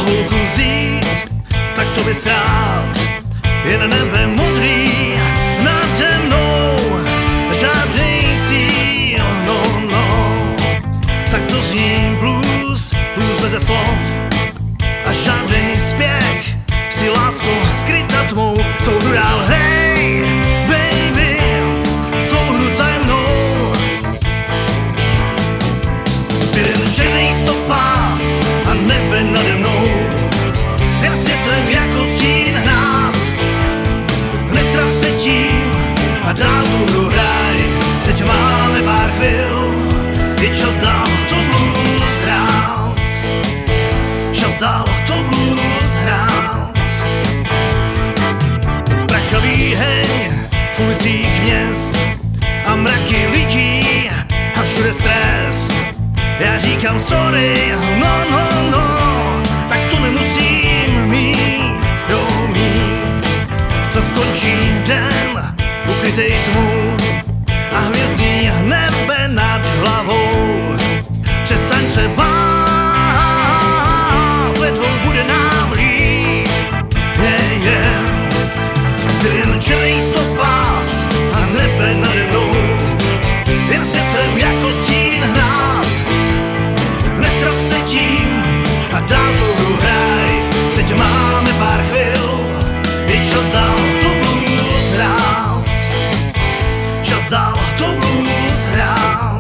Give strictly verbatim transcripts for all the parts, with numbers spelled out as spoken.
holku vzít, tak to bys rád. Jen nebe modrý nade mnou, žádnej cíl, no, no. Tak to zní blues, blues beze slov a žádnej spěch, si lásko skryta tmou, svou hru dál hej, baby, svou hru tajemnou. Zbyden černý stopás a nebe nade mnou, jen světlem jako stín hnát. Netraf se tím a dál tu hru hraj, teď máme pár chvil, je čas dál to blues hrát. Čas dál to blues hrát. Prachový heň v ulicích měst a mraky lidí a všude stres. Já říkám sorry, no, no, no, tak to nemusím mít, jo, mít. Co skončí den, ukrytej tmu a hvězdný nebe nad hlavou. Přestaň se bát, ledvou bude nám líp, yeah, yeah. Zbyl jen čelej stopás a nebe nade mnou, jen světlem jako stín hnát. Netrap se tím a dál tu hru hraj, teď máme pár chvil, je čas dál to blues hrát. Čas dál to blues hrát.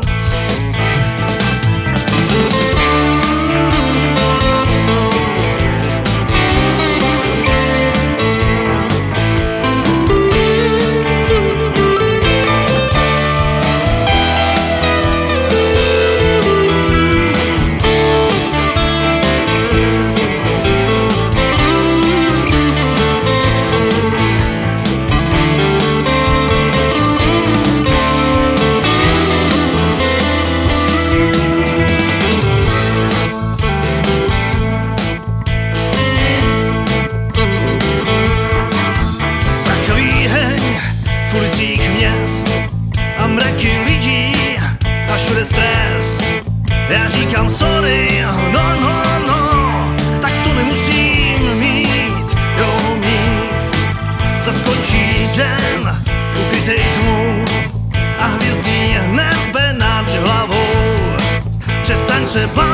V ulicích měst a mraky lidí a všude stres. Já říkám sorry, no, no, no, tak to nemusím mít, jo, mít. Zaskončí den, ukrytej tmu a hvězdný nebe nad hlavou. Přestaň se bát,